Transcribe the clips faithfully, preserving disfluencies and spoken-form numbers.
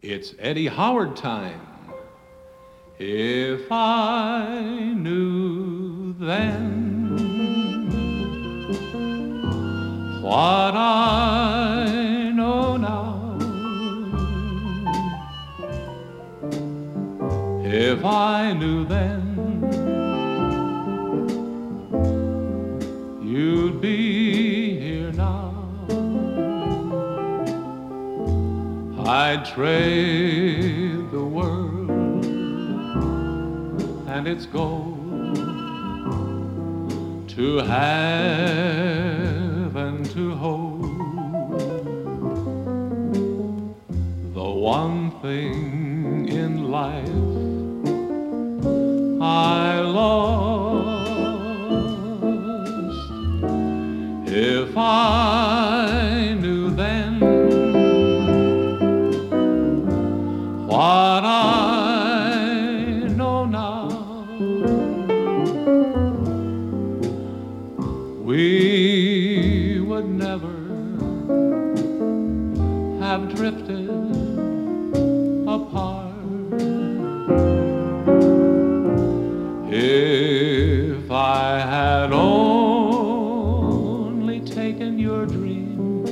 It's Eddie Howard time. If I knew then what I know now, if I knew then you'd be here now, I'd trade the world and its gold to have and to hold the one thing in life I lost. If I knew then what I know now, we would never have drifted apart. If I had only taken your dreams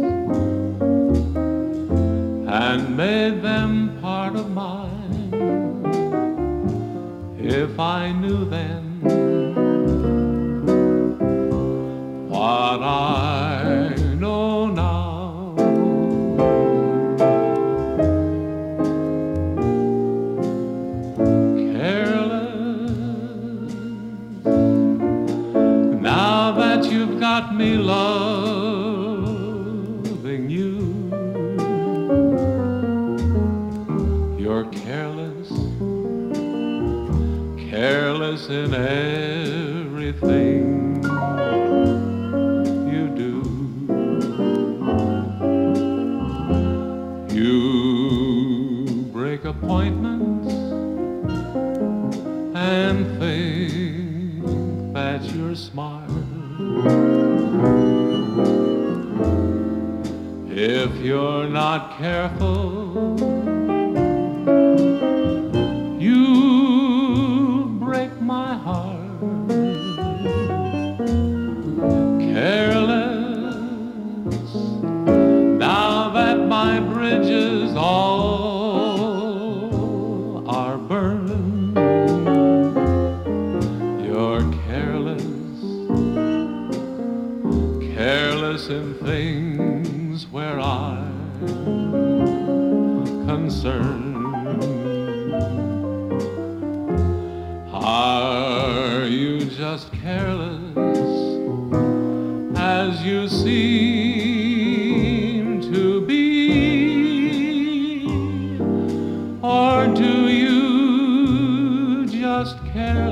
and made them part of mine, if I knew then what I know now, careless, now that you've got me loving you, you're careless, careless in everything you do. You break appointments and think that you're smart. If you're not careful, you break my heart. Careless, now that my bridges all are burned, you're careless, careless in things where I'm concerned. Are you just careless as you seem to be, or do you just care